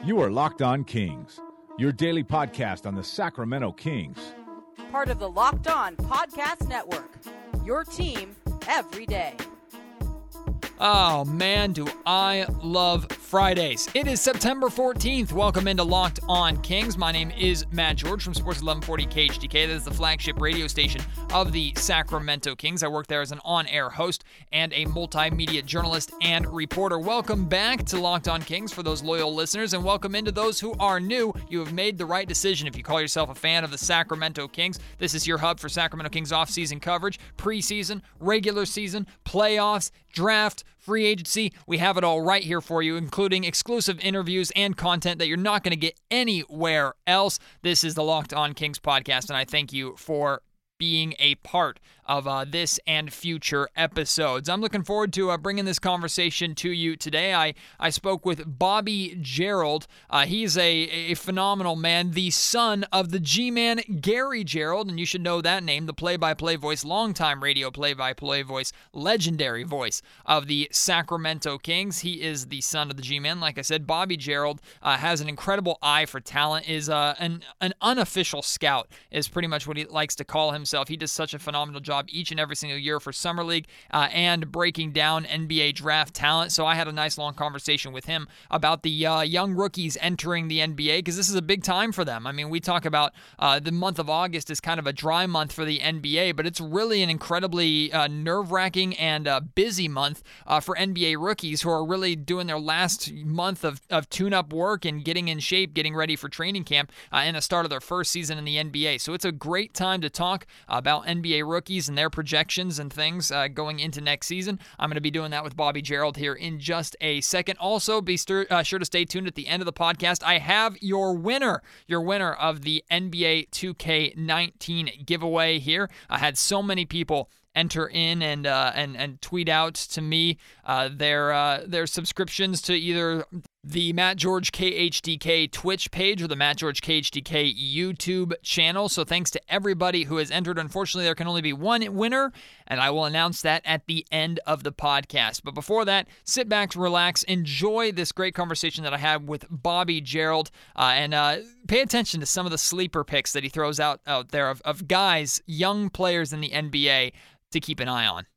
You are Locked On Kings, your daily podcast on the Sacramento Kings. Part of the Locked On Podcast Network, your team every day. Oh man, do I love Fridays. It is September 14th. Welcome into Locked On Kings. My name is Matt George from Sports 1140 KHTK. That is the flagship radio station of the Sacramento Kings. I work there as an on-air host and a multimedia journalist and reporter. Welcome back to Locked On Kings for those loyal listeners, and welcome into those who are new. You have made the right decision if you call yourself a fan of the Sacramento Kings. This is your hub for Sacramento Kings off-season coverage, preseason, regular season, playoffs, draft, free agency. We have it all right here for you, including exclusive interviews and content that you're not going to get anywhere else. This is the Locked On Kings podcast, and I thank you for being a part of this and future episodes. I'm looking forward to bringing this conversation to you today. I spoke with Bobby Gerould. He's a phenomenal man, the son of the G-Man Gary Gerould, and you should know that name, the play-by-play voice, longtime radio play-by-play voice, legendary voice of the Sacramento Kings. He is the son of the G-Man. Like I said, Bobby Gerould has an incredible eye for talent, is an unofficial scout, is pretty much what he likes to call himself. He does such a phenomenal job each and every single year for Summer League and breaking down NBA draft talent. So I had a nice long conversation with him about the young rookies entering the NBA, because this is a big time for them. I mean, we talk about the month of August is kind of a dry month for the NBA, but it's really an incredibly nerve-wracking and busy month for NBA rookies who are really doing their last month of tune-up work and getting in shape, getting ready for training camp and the start of their first season in the NBA. So it's a great time to talk about NBA rookies and their projections and things going into next season. I'm going to be doing that with Bobby Gerould here in just a second. Also, be sure to stay tuned at the end of the podcast. I have your winner of the NBA 2K19 giveaway here. I had so many people enter in and tweet out to me their subscriptions to either the Matt George KHTK Twitch page or the Matt George KHTK YouTube channel. So thanks to everybody who has entered. Unfortunately, there can only be one winner, and I will announce that at the end of the podcast. But before that, sit back, relax, enjoy this great conversation that I had with Bobby Gerould, and pay attention to some of the sleeper picks that he throws out there of guys, young players in the NBA to keep an eye on.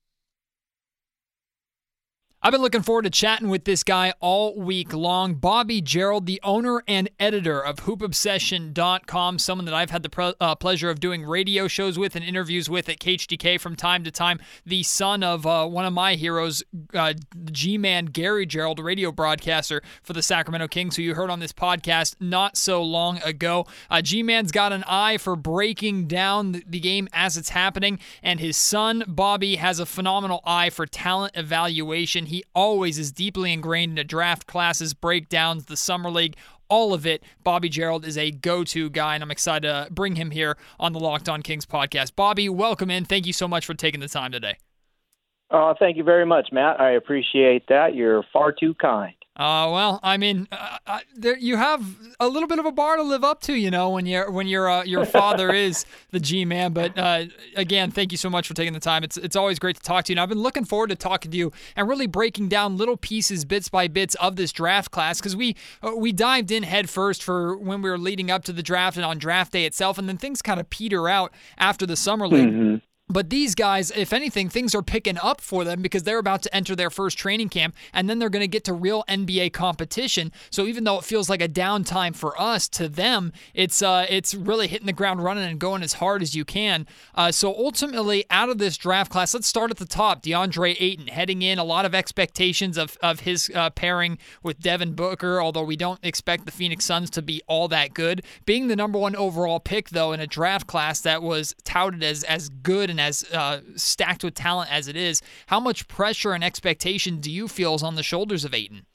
I've been looking forward to chatting with this guy all week long. Bobby Gerould, the owner and editor of HoopObsession.com, someone that I've had the pleasure of doing radio shows with and interviews with at KHTK from time to time, the son of one of my heroes, G-Man Gary Gerould, radio broadcaster for the Sacramento Kings, who you heard on this podcast not so long ago. G-Man's got an eye for breaking down the game as it's happening, and his son, Bobby, has a phenomenal eye for talent evaluation. He always is deeply ingrained into draft classes, breakdowns, the Summer League, all of it. Bobby Gerould is a go-to guy, and I'm excited to bring him here on the Locked On Kings podcast. Bobby, welcome in. Thank you so much for taking the time today. Thank you very much, Matt. I appreciate that. You're far too kind. Well, I mean, you have a little bit of a bar to live up to, you know, when your father is the G-Man. But again, thank you so much for taking the time. It's always great to talk to you. And I've been looking forward to talking to you and really breaking down little pieces, bits by bits of this draft class, because we dived in head first for when we were leading up to the draft and on draft day itself, and then things kind of peter out after the Summer League. Mm-hmm. But these guys, if anything, things are picking up for them because they're about to enter their first training camp, and then they're going to get to real NBA competition. So even though it feels like a downtime for us, to them, it's really hitting the ground running and going as hard as you can. So ultimately, out of this draft class, let's start at the top. DeAndre Ayton heading in, a lot of expectations of his pairing with Devin Booker, although we don't expect the Phoenix Suns to be all that good. Being the number one overall pick, though, in a draft class that was touted as good and as stacked with talent as it is, how much pressure and expectation do you feel is on the shoulders of Ayton?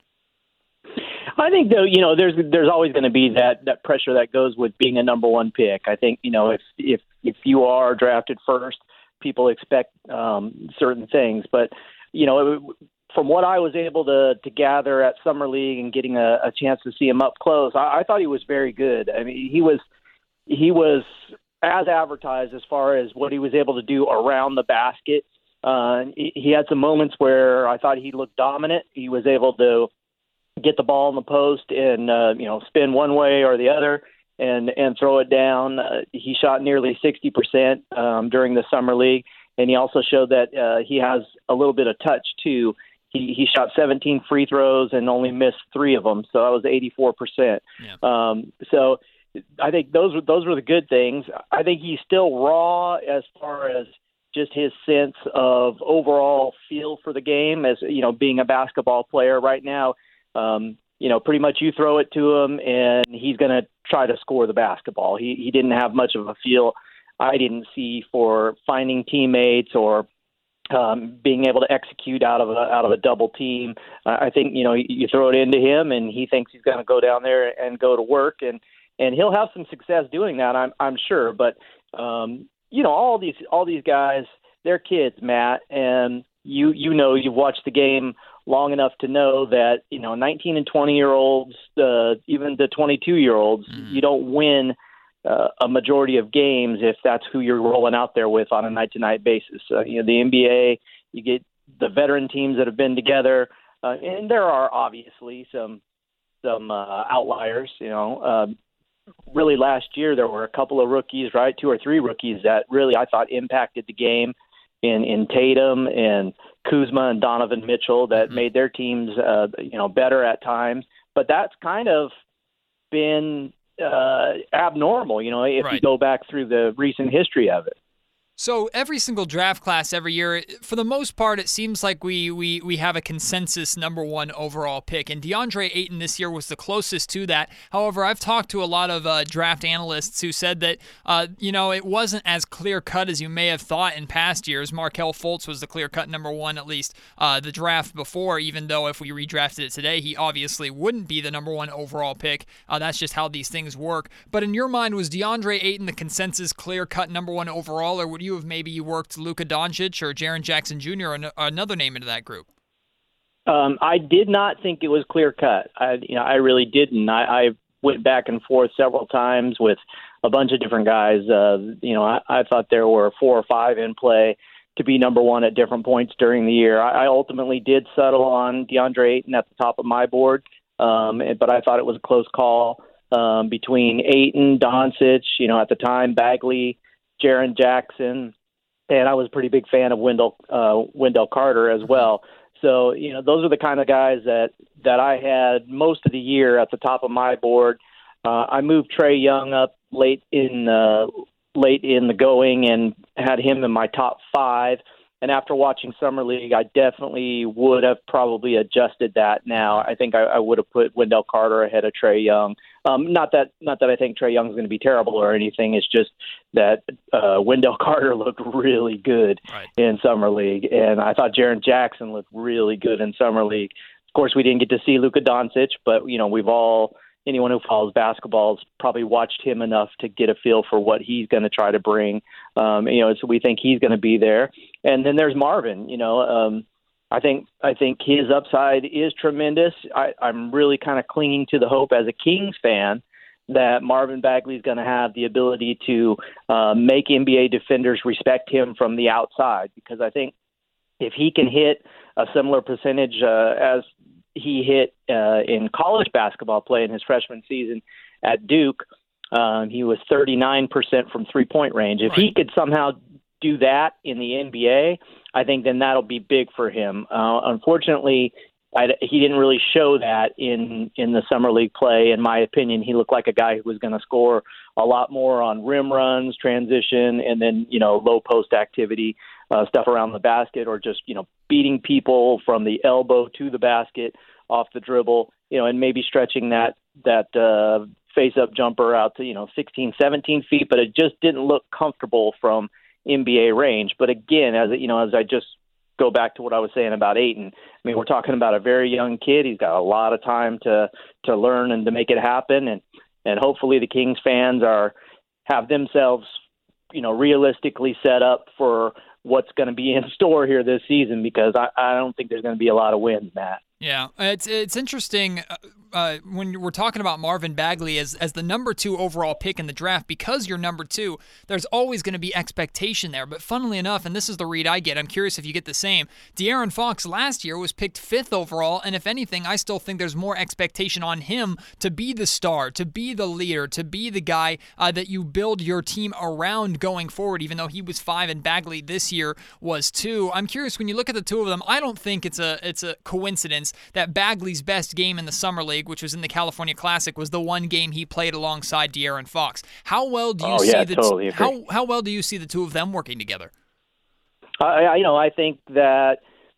I think, though, you know, there's always going to be that pressure that goes with being a number one pick. I think, you know, if you are drafted first, people expect certain things. But, you know, from what I was able to gather at Summer League and getting a chance to see him up close, I thought he was very good. I mean, he was as advertised as far as what he was able to do around the basket. He had some moments where I thought he looked dominant. He was able to get the ball in the post and spin one way or the other and throw it down. He shot nearly 60% during the summer league, and he also showed that he has a little bit of touch too. He shot 17 free throws and only missed 3 of them, so that was 84%. Yeah. So I think those were the good things. I think he's still raw as far as just his sense of overall feel for the game, as being a basketball player right now. Pretty much you throw it to him and he's going to try to score the basketball. He didn't have much of a feel, I didn't see, for finding teammates or being able to execute out of a double team. I think you throw it into him and he thinks he's going to go down there and go to work, and he'll have some success doing that, I'm sure. But all these guys, they're kids, Matt, and you've watched the game long enough to know that 19 and 20-year-olds, even the 22-year-olds, you don't win a majority of games if that's who you're rolling out there with on a night-to-night basis. The NBA, you get the veteran teams that have been together, and there are obviously some outliers. Really last year there were a couple of rookies, right, 2 or 3 rookies that really I thought impacted the game in Tatum and Kuzma and Donovan Mitchell that made their teams better at times. But that's kind of been abnormal, if right. you go back through the recent history of it. So every single draft class every year, for the most part, it seems like we have a consensus number 1 overall pick. And DeAndre Ayton this year was the closest to that. However, I've talked to a lot of draft analysts who said that, it wasn't as clear-cut as you may have thought in past years. Markelle Fultz was the clear-cut number 1, at least the draft before, even though if we redrafted it today, he obviously wouldn't be the number 1 overall pick. That's just how these things work. But in your mind, was DeAndre Ayton the consensus clear-cut number 1 overall, or would you have maybe worked Luka Doncic or Jaren Jackson Jr. or another name into that group? I did not think it was clear cut. I really didn't. I went back and forth several times with a bunch of different guys. I thought there were 4 or 5 in play to be number 1 at different points during the year. I ultimately did settle on DeAndre Ayton at the top of my board, but I thought it was a close call between Ayton, Doncic, at the time, Bagley, Jaren Jackson, and I was a pretty big fan of Wendell Carter as well. So, those are the kind of guys that I had most of the year at the top of my board. I moved Trae Young up late in the going and had him in my top 5. And after watching Summer League, I definitely would have probably adjusted that now. I think I would have put Wendell Carter ahead of Trae Young. Not that I think Trae Young is going to be terrible or anything. It's just that Wendell Carter looked really good in Summer League, and I thought Jaren Jackson looked really good in Summer League. Of course, we didn't get to see Luka Doncic, but anyone who follows basketball has probably watched him enough to get a feel for what he's going to try to bring. So we think he's going to be there. And then there's Marvin. I think his upside is tremendous. I'm really kind of clinging to the hope as a Kings fan that Marvin Bagley is going to have the ability to make NBA defenders respect him from the outside, because I think if he can hit a similar percentage as he hit in college basketball play in his freshman season at Duke, he was 39% from three-point range. If he could somehow do that in the NBA, I think then that'll be big for him. Unfortunately, he didn't really show that in the Summer League play. In my opinion, he looked like a guy who was going to score a lot more on rim runs, transition, and then, low post activity, stuff around the basket, or just, beating people from the elbow to the basket off the dribble, and maybe stretching that face-up jumper out to, 16, 17 feet, but it just didn't look comfortable from NBA range. But again, as I just go back to what I was saying about Ayton, I mean, we're talking about a very young kid. He's got a lot of time to learn and to make it happen. And hopefully the Kings fans have themselves, realistically set up for what's going to be in store here this season, because I don't think there's going to be a lot of wins, Matt. Yeah, it's interesting. when we're talking about Marvin Bagley as the number 2 overall pick in the draft, because you're number 2, there's always going to be expectation there. But funnily enough, and this is the read I get, I'm curious if you get the same, De'Aaron Fox last year was picked 5th overall, and if anything, I still think there's more expectation on him to be the star, to be the leader, to be the guy that you build your team around going forward, even though he was 5 and Bagley this year was 2. I'm curious, when you look at the two of them, I don't think it's a coincidence that Bagley's best game in the Summer League, which was in the California Classic, was the one game he played alongside De'Aaron Fox. How well do you how well do you see the two of them working together? I think that,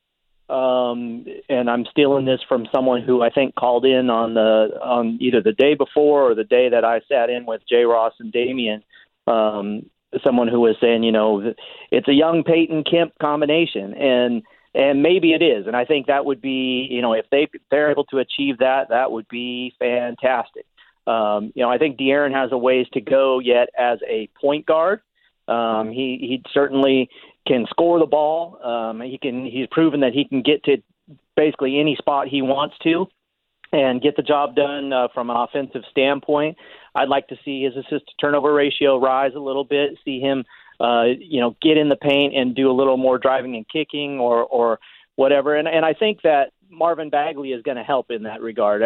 and I'm stealing this from someone who I think called in on either the day before or the day that I sat in with Jay Ross and Damian. Someone who was saying, it's a young Peyton Kemp combination, and maybe it is. And I think that would be, if they're able to achieve that, that would be fantastic. I think De'Aaron has a ways to go yet as a point guard. He certainly can score the ball. He's proven that he can get to basically any spot he wants to and get the job done from an offensive standpoint. I'd like to see his assist-to-turnover ratio rise a little bit, see him, get in the paint and do a little more driving and kicking or whatever. And I think that Marvin Bagley is going to help in that regard.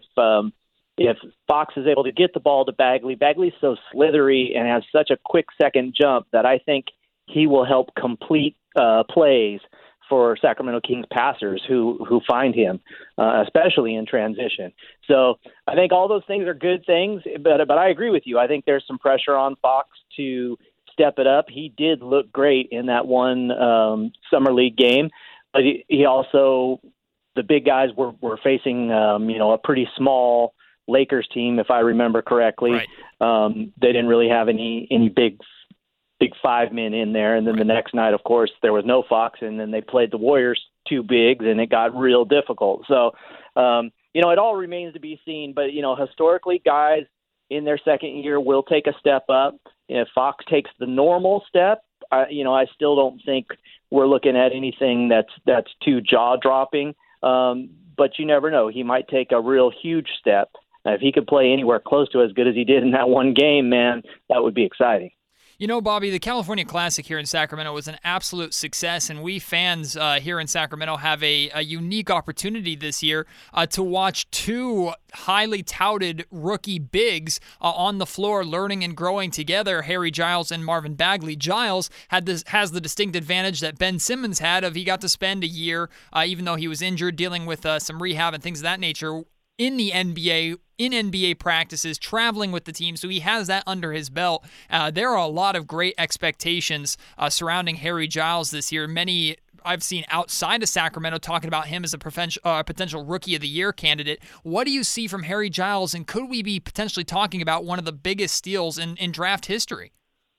If Fox is able to get the ball to Bagley, Bagley's so slithery and has such a quick second jump that I think he will help complete plays for Sacramento Kings passers who find him, especially in transition. So I think all those things are good things, but I agree with you. I think there's some pressure on Fox to step it up. He did look great in that one Summer League game, but he also, the big guys were facing, a pretty small Lakers team, if I remember correctly. Right. They didn't really have any big 5 men in there. And then the next night, of course, there was no Fox, and then they played the Warriors 2 bigs, and it got real difficult. So, it all remains to be seen. But, historically, guys in their second year will take a step up. If Fox takes the normal step, I still don't think we're looking at anything that's too jaw-dropping. But you never know. He might take a real huge step. If he could play anywhere close to as good as he did in that one game, man, that would be exciting. Bobby, the California Classic here in Sacramento was an absolute success, and we fans here in Sacramento have a unique opportunity this year to watch 2 highly touted rookie bigs on the floor learning and growing together, Harry Giles and Marvin Bagley. Giles has the distinct advantage that Ben Simmons had of he got to spend a year, even though he was injured, dealing with some rehab and things of that nature, in the NBA, in NBA practices, traveling with the team, so he has that under his belt. There are a lot of great expectations surrounding Harry Giles this year. Many I've seen outside of Sacramento talking about him as a potential Rookie of the Year candidate. What do you see from Harry Giles, and could we be potentially talking about one of the biggest steals in draft history?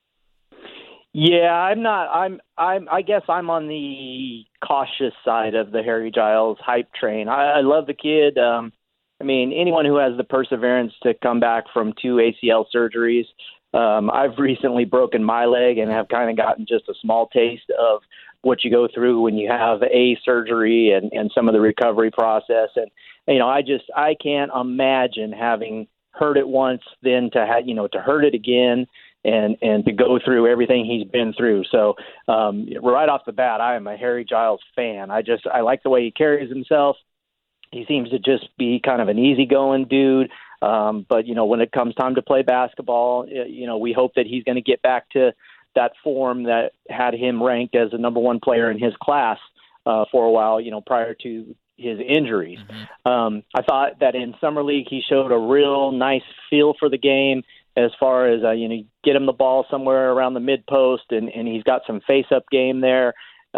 Yeah, I guess I'm on the cautious side of the Harry Giles hype train. I love the kid. Anyone who has the perseverance to come back from 2 ACL surgeries. I've recently broken my leg and have kind of gotten just a small taste of what you go through when you have a surgery and some of the recovery process. And, I can't imagine having hurt it once, then to hurt it again and to go through everything he's been through. So right off the bat, I am a Harry Giles fan. I like the way he carries himself. He seems to just be kind of an easygoing dude. But, when it comes time to play basketball, we hope that he's going to get back to that form that had him ranked as the number 1 player in his class for a while, prior to his injuries. Mm-hmm. I thought that in Summer League he showed a real nice feel for the game as far as, get him the ball somewhere around the mid-post, and he's got some face-up game there.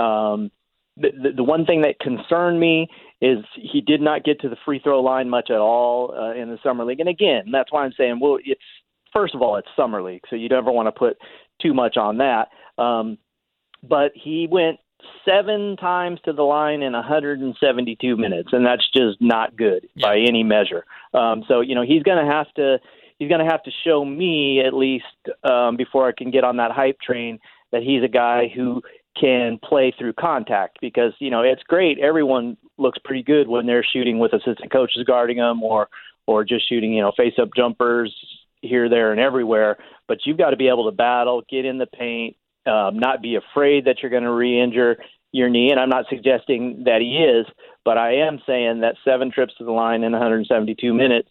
The one thing that concerned me is he did not get to the free throw line much at all in the Summer League. And again, that's why I'm saying, well, first of all, it's Summer League, so you never want to put too much on that. But he went 7 times to the line in 172 minutes, and that's just not good by any measure. So he's going to have to show me at least before I can get on that hype train that he's a guy who can play through contact, because, it's great. Everyone looks pretty good when they're shooting with assistant coaches guarding them, or just shooting, face-up jumpers here, there, and everywhere. But you've got to be able to battle, get in the paint, not be afraid that you're going to re-injure your knee. And I'm not suggesting that he is, but I am saying that 7 trips to the line in 172 minutes,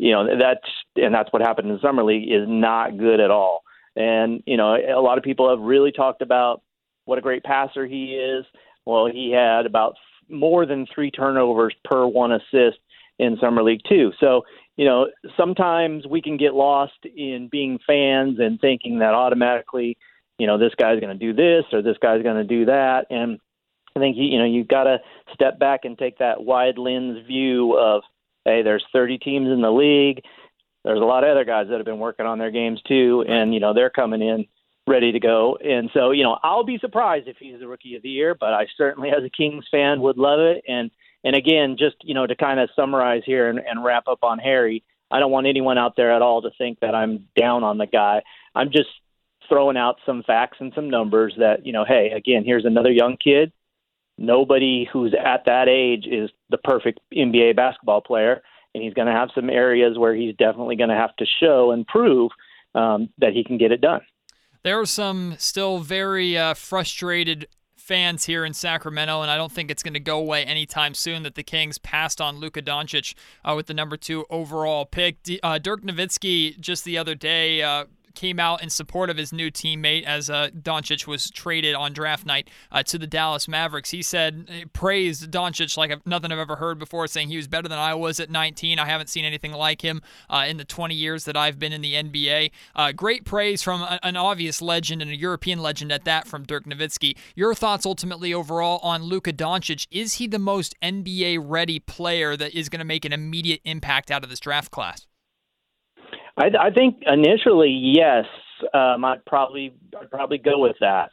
that's what happened in Summer League, is not good at all. And, a lot of people have really talked about what a great passer he is. Well, he had about more than 3 turnovers per 1 assist in Summer League too. So, sometimes we can get lost in being fans and thinking that automatically, this guy's going to do this or this guy's going to do that. And I think, you've got to step back and take that wide lens view of, hey, there's 30 teams in the league. There's a lot of other guys that have been working on their games too, and, they're coming in ready to go. And so, I'll be surprised if he's the Rookie of the Year, but I certainly, as a Kings fan, would love it. And again, just, to kind of summarize here and wrap up on Harry, I don't want anyone out there at all to think that I'm down on the guy. I'm just throwing out some facts and some numbers that, hey, again, here's another young kid. Nobody who's at that age is the perfect NBA basketball player, and he's going to have some areas where he's definitely going to have to show and prove that he can get it done. There are some still very frustrated fans here in Sacramento, and I don't think it's going to go away anytime soon, that the Kings passed on Luka Doncic with the number 2 overall pick. Dirk Nowitzki just the other day came out in support of his new teammate as Doncic was traded on draft night to the Dallas Mavericks. He said, praised Doncic like nothing I've ever heard before, saying he was better than I was at 19. I haven't seen anything like him in the 20 years that I've been in the NBA. Great praise from an obvious legend and a European legend at that from Dirk Nowitzki. Your thoughts ultimately overall on Luka Doncic? Is he the most NBA-ready player that is going to make an immediate impact out of this draft class? I think initially, yes. I'd probably go with that.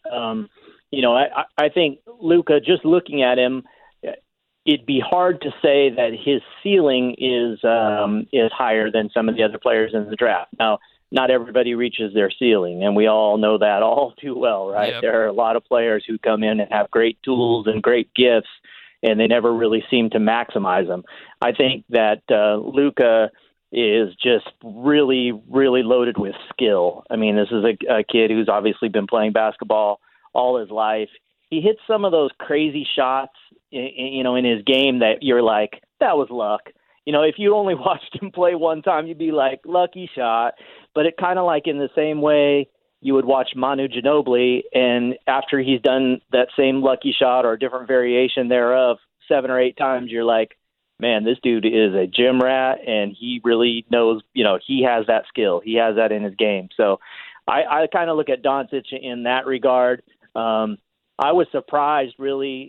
I think Luka, just looking at him, it'd be hard to say that his ceiling is higher than some of the other players in the draft. Now, not everybody reaches their ceiling, and we all know that all too well, right? Yep. There are a lot of players who come in and have great tools and great gifts, and they never really seem to maximize them. I think that Luka is just really, really loaded with skill. I mean, this is a kid who's obviously been playing basketball all his life. He hits some of those crazy shots, in his game that you're like, that was luck. If you only watched him play one time, you'd be like, lucky shot. But it kind of like in the same way you would watch Manu Ginobili, and after he's done that same lucky shot or a different variation thereof 7 or 8 times, you're like, man, this dude is a gym rat, and he really knows, he has that skill. He has that in his game. So I kind of look at Doncic in that regard. I was surprised, really,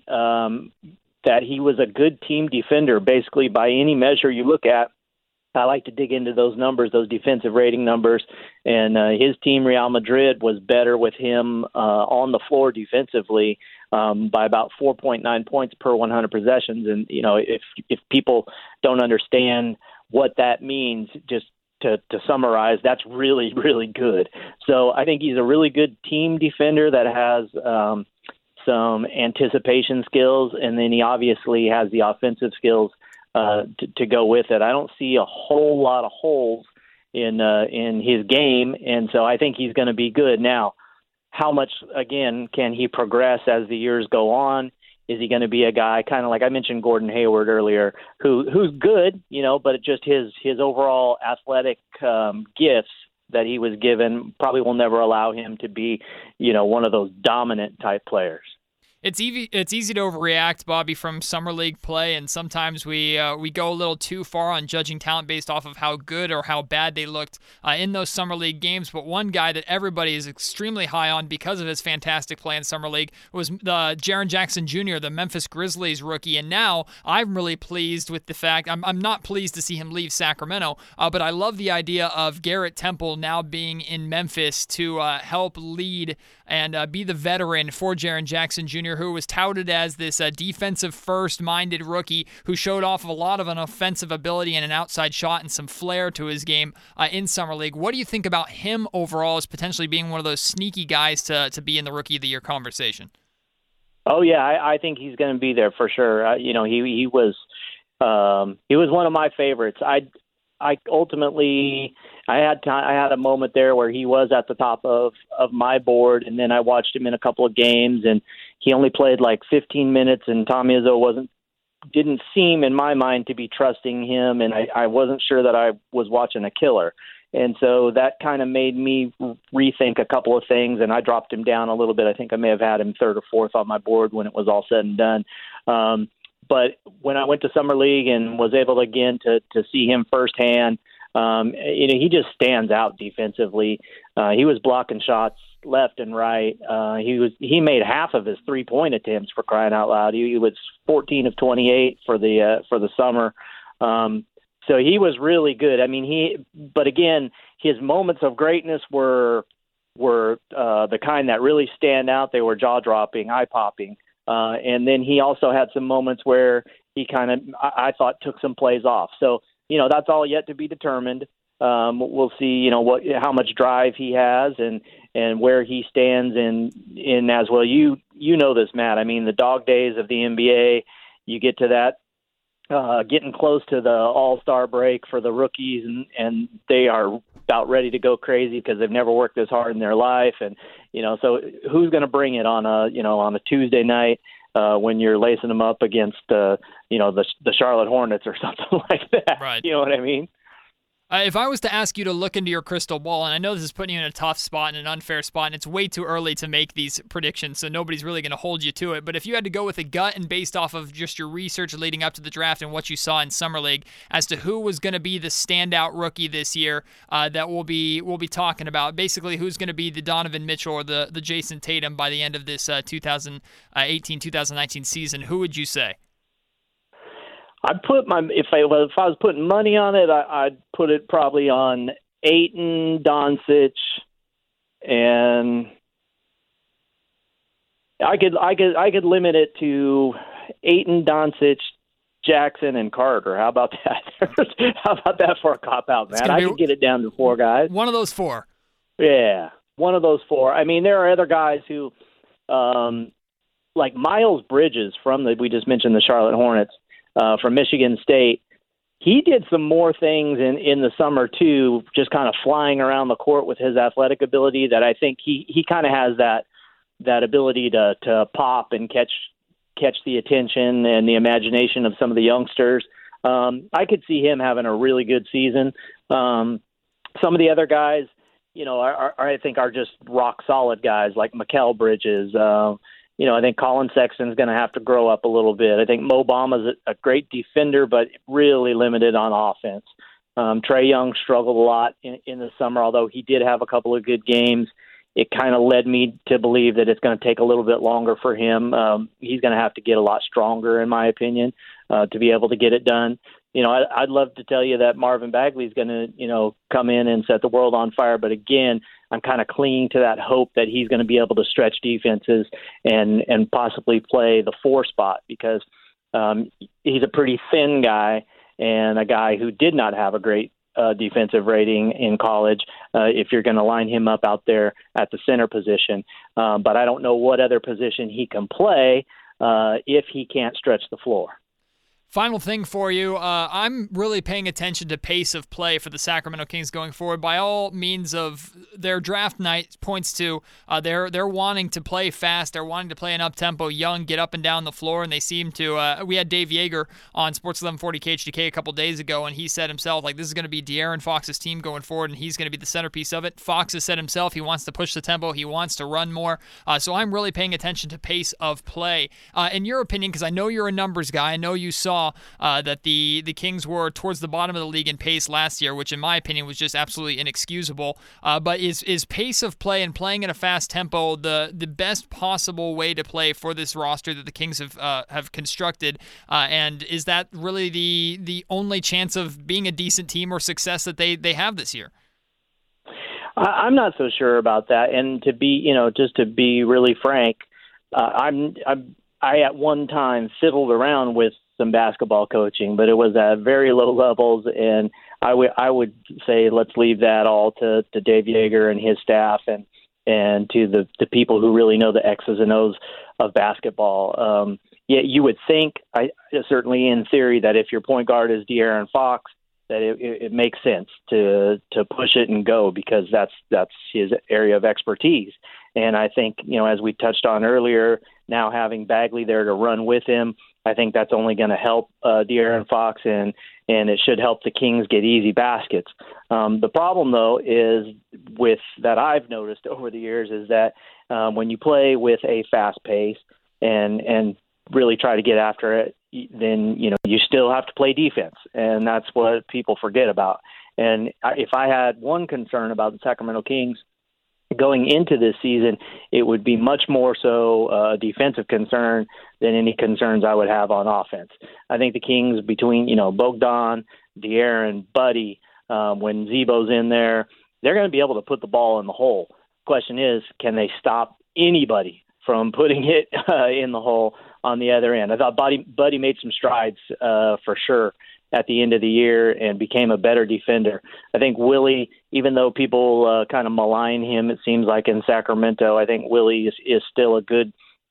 that he was a good team defender, basically by any measure you look at. I like to dig into those numbers, those defensive rating numbers, and his team, Real Madrid, was better with him on the floor defensively by about 4.9 points per 100 possessions. And, if people don't understand what that means, just to summarize, that's really, really good. So I think he's a really good team defender that has some anticipation skills, and then he obviously has the offensive skills to go with it. I don't see a whole lot of holes in his game, and so I think he's going to be good. Now, how much, again, can he progress as the years go on? Is he going to be a guy kind of like I mentioned Gordon Hayward earlier, who's good, but just his overall athletic gifts that he was given probably will never allow him to be, one of those dominant type players. It's easy to overreact, Bobby, from summer league play, and sometimes we go a little too far on judging talent based off of how good or how bad they looked in those summer league games. But one guy that everybody is extremely high on because of his fantastic play in summer league was Jaren Jackson Jr., the Memphis Grizzlies rookie. And now I'm really pleased with the fact I'm not pleased to see him leave Sacramento, but I love the idea of Garrett Temple now being in Memphis to help lead and be the veteran for Jaren Jackson Jr., who was touted as this defensive first-minded rookie who showed off a lot of an offensive ability and an outside shot and some flair to his game in Summer League. What do you think about him overall as potentially being one of those sneaky guys to be in the Rookie of the Year conversation? Oh yeah, I think he's going to be there for sure. He was one of my favorites. I ultimately I had a moment there where he was at the top of my board, and then I watched him in a couple of games, and he only played like 15 minutes, and Tom Izzo didn't seem in my mind to be trusting him, and I wasn't sure that I was watching a killer. And so that kind of made me rethink a couple of things, and I dropped him down a little bit. I think I may have had him third or fourth on my board when it was all said and done. But when I went to Summer League and was able again to see him firsthand, he just stands out defensively. He was blocking shots left and right. He made half of his 3-point attempts, for crying out loud. He was 14 of 28 for the summer. So he was really good. I mean, but again, his moments of greatness were the kind that really stand out. They were jaw-dropping, eye-popping. And then he also had some moments where he kind of, I thought, took some plays off. So, that's all yet to be determined. We'll see, how much drive he has and where he stands in as well. You know this, Matt. I mean, the dog days of the NBA, you get to that, getting close to the All-Star break for the rookies, and they are about ready to go crazy because they've never worked this hard in their life. And, so who's going to bring it on a Tuesday night when you're lacing them up against, the Charlotte Hornets or something like that? Right. You know what I mean? If I was to ask you to look into your crystal ball, and I know this is putting you in a tough spot and an unfair spot, and it's way too early to make these predictions, so nobody's really going to hold you to it, but if you had to go with a gut and based off of just your research leading up to the draft and what you saw in Summer League as to who was going to be the standout rookie this year that we'll be talking about, basically who's going to be the Donovan Mitchell or the Jason Tatum by the end of this 2018-2019 season, who would you say? I'd put if I was putting money on it, I'd put it probably on Ayton, Doncic, and I could limit it to Ayton, Doncic, Jackson, and Carter. How about that? How about that for a cop out, man? I could get it down to 4 guys. One of those 4. Yeah, one of those 4. I mean, there are other guys who, like Miles Bridges we just mentioned the Charlotte Hornets. From Michigan State, he did some more things in the summer too, just kind of flying around the court with his athletic ability that I think he kind of has that ability to pop and catch the attention and the imagination of some of the youngsters. I could see him having a really good season. Some of the other guys, I think are just rock solid guys like Mikal Bridges. I think Colin Sexton's going to have to grow up a little bit. I think Mo Bama's a great defender, but really limited on offense. Trae Young struggled a lot in the summer, although he did have a couple of good games. It kind of led me to believe that it's going to take a little bit longer for him. He's going to have to get a lot stronger, in my opinion, to be able to get it done. I'd love to tell you that Marvin Bagley's going to, come in and set the world on fire. But again, I'm kind of clinging to that hope that he's going to be able to stretch defenses and possibly play the 4 spot because he's a pretty thin guy and a guy who did not have a great defensive rating in college if you're going to line him up out there at the center position. But I don't know what other position he can play if he can't stretch the floor. Final thing for you, I'm really paying attention to pace of play for the Sacramento Kings going forward. By all means of their draft night points to they're wanting to play fast. They're wanting to play an up-tempo, young, get up and down the floor, and they seem to we had Dave Yeager on Sports 1140 KHTK a couple days ago, and he said himself, this is going to be De'Aaron Fox's team going forward, and he's going to be the centerpiece of it. Fox has said himself he wants to push the tempo. He wants to run more. So I'm really paying attention to pace of play. In your opinion, because I know you're a numbers guy, I know you saw that the Kings were towards the bottom of the league in pace last year, which in my opinion was just absolutely inexcusable. But is pace of play and playing at a fast tempo the best possible way to play for this roster that the Kings have constructed? And is that really the only chance of being a decent team or success that they have this year? I'm not so sure about that. And to be, just to be really frank, I at one time fiddled around with some basketball coaching, but it was at very low levels, and I would say let's leave that all to Dave Yeager and his staff, and and to the people who really know the X's and O's of basketball. Yeah, you would think, certainly in theory, that if your point guard is De'Aaron Fox, that it makes sense to push it and go, because that's his area of expertise. And I think, as we touched on earlier, now having Bagley there to run with him, I think that's only going to help De'Aaron Fox, and it should help the Kings get easy baskets. The problem, though, is that I've noticed over the years is that when you play with a fast pace and really try to get after it, then you still have to play defense, and that's what people forget about. And if I had one concern about the Sacramento Kings going into this season, it would be much more so a defensive concern than any concerns I would have on offense. I think the Kings, between Bogdan, De'Aaron, Buddy, when Zebo's in there, they're going to be able to put the ball in the hole. Question is, can they stop anybody from putting it in the hole on the other end? I thought Buddy made some strides for sure at the end of the year and became a better defender. I think Willie, even though people kind of malign him, it seems like in Sacramento, I think Willie is still a good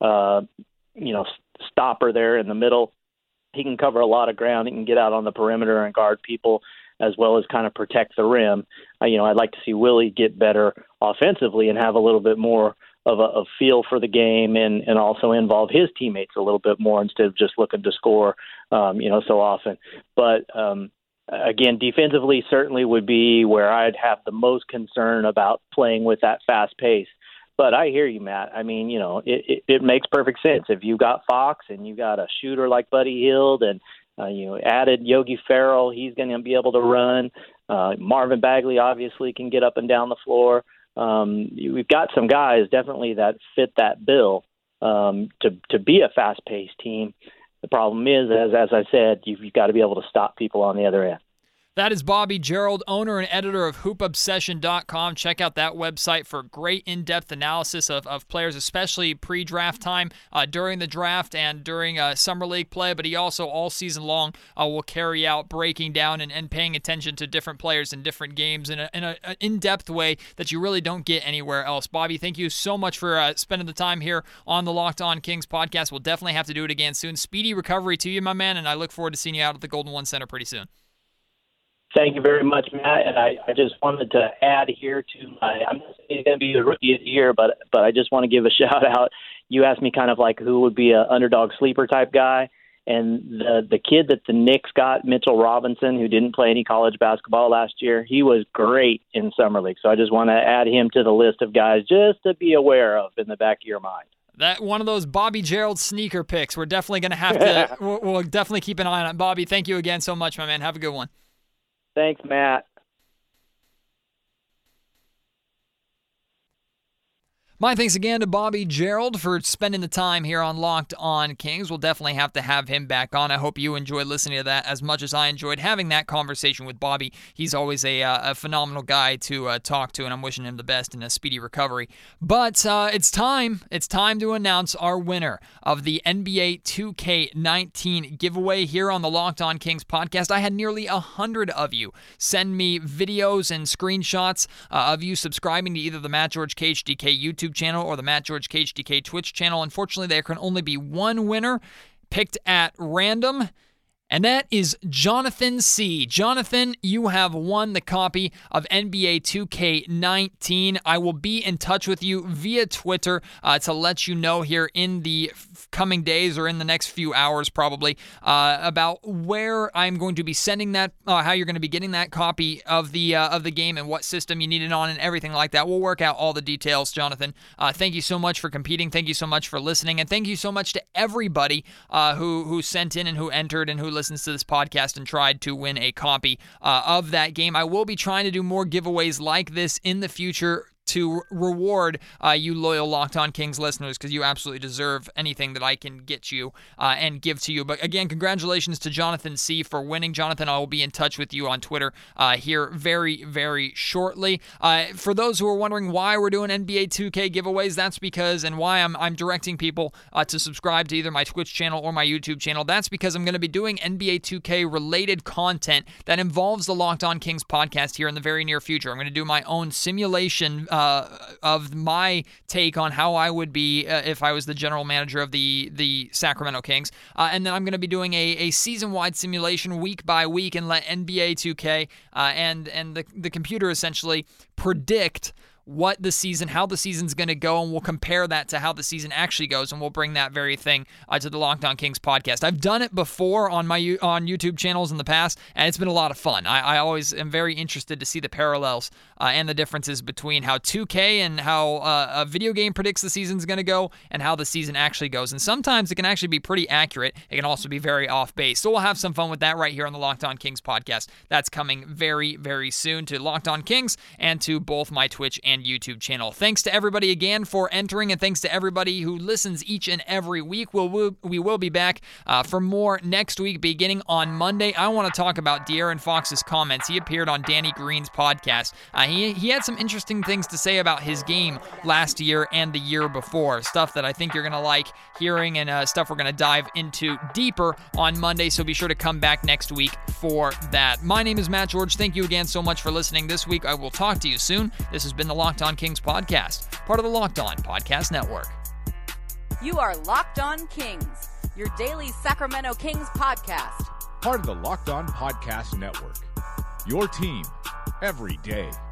stopper there in the middle. He can cover a lot of ground. He can get out on the perimeter and guard people, as well as kind of protect the rim. I'd like to see Willie get better offensively and have a little bit more of a feel for the game, and also involve his teammates a little bit more instead of just looking to score, so often. But again, defensively certainly would be where I'd have the most concern about playing with that fast pace. But I hear you, Matt. I mean, it makes perfect sense. If you got Fox and you got a shooter like Buddy Hield, and added Yogi Ferrell, he's going to be able to run. Marvin Bagley obviously can get up and down the floor. We've got some guys definitely that fit that bill to be a fast-paced team. The problem is, as I said, you've got to be able to stop people on the other end. That is Bobby Gerald, owner and editor of HoopObsession.com. Check out that website for great in-depth analysis of players, especially pre-draft time, during the draft and during Summer League play. But he also, all season long, will carry out breaking down and paying attention to different players in different games in an in-depth way that you really don't get anywhere else. Bobby, thank you so much for spending the time here on the Locked On Kings podcast. We'll definitely have to do it again soon. Speedy recovery to you, my man, and I look forward to seeing you out at the Golden One Center pretty soon. Thank you very much, Matt. And I just wanted to add here to I'm not saying he's going to be the rookie of the year, but I just want to give a shout out. You asked me kind of like who would be an underdog sleeper type guy. And the kid that the Knicks got, Mitchell Robinson, who didn't play any college basketball last year, he was great in Summer League. So I just want to add him to the list of guys just to be aware of in the back of your mind. That one of those Bobby Gerald sneaker picks. We're definitely going to have to we'll definitely keep an eye on it. Bobby, thank you again so much, my man. Have a good one. Thanks, Matt. My thanks again to Bobby Gerald for spending the time here on Locked On Kings. We'll definitely have to have him back on. I hope you enjoyed listening to that as much as I enjoyed having that conversation with Bobby. He's always a phenomenal guy to talk to, and I'm wishing him the best in a speedy recovery. But it's time. It's time to announce our winner of the NBA 2K19 giveaway here on the Locked On Kings podcast. I had nearly 100 of you send me videos and screenshots of you subscribing to either the Matt George KHDK YouTube channel or the Matt George KHDK Twitch channel. Unfortunately, there can only be one winner picked at random, and that is Jonathan C. Jonathan, you have won the copy of NBA 2K19. I will be in touch with you via Twitter to let you know here in the coming days or in the next few hours probably about where I'm going to be sending that, how you're going to be getting that copy of the game and what system you need it on and everything like that. We'll work out all the details, Jonathan. Thank you so much for competing. Thank you so much for listening, and thank you so much to everybody who sent in and who entered and who listens to this podcast and tried to win a copy of that game. I will be trying to do more giveaways like this in the future to reward you loyal Locked On Kings listeners, because you absolutely deserve anything that I can get you and give to you. But again, congratulations to Jonathan C. for winning. Jonathan, I will be in touch with you on Twitter here very, very shortly. For those who are wondering why we're doing NBA 2K giveaways, that's because, and why I'm directing people to subscribe to either my Twitch channel or my YouTube channel, that's because I'm going to be doing NBA 2K related content that involves the Locked On Kings podcast here in the very near future. I'm going to do my own simulation of my take on how I would be if I was the general manager of the Sacramento Kings. And then I'm going to be doing a season-wide simulation week by week and let NBA 2K and the computer essentially predict how the season's going to go, and we'll compare that to how the season actually goes, and we'll bring that very thing to the Locked On Kings podcast. I've done it before on YouTube channels in the past, and it's been a lot of fun. I always am very interested to see the parallels and the differences between how 2K and how a video game predicts the season's going to go and how the season actually goes. And sometimes it can actually be pretty accurate. It can also be very off base. So we'll have some fun with that right here on the Locked On Kings podcast. That's coming very, very soon to Locked On Kings and to both my Twitch and YouTube channel. Thanks to everybody again for entering, and thanks to everybody who listens each and every week. We will be back for more next week, beginning on Monday. I want to talk about De'Aaron Fox's comments. He appeared on Danny Green's podcast. He had some interesting things to say about his game last year and the year before, stuff that I think you're going to like hearing, and stuff we're going to dive into deeper on Monday, so be sure to come back next week for that. My name is Matt George. Thank you again so much for listening this week. I will talk to you soon. This has been the Locked On Kings podcast, part of the Locked On Podcast Network. You are Locked On Kings, your daily Sacramento Kings podcast. Part of the Locked On Podcast Network. Your team every day.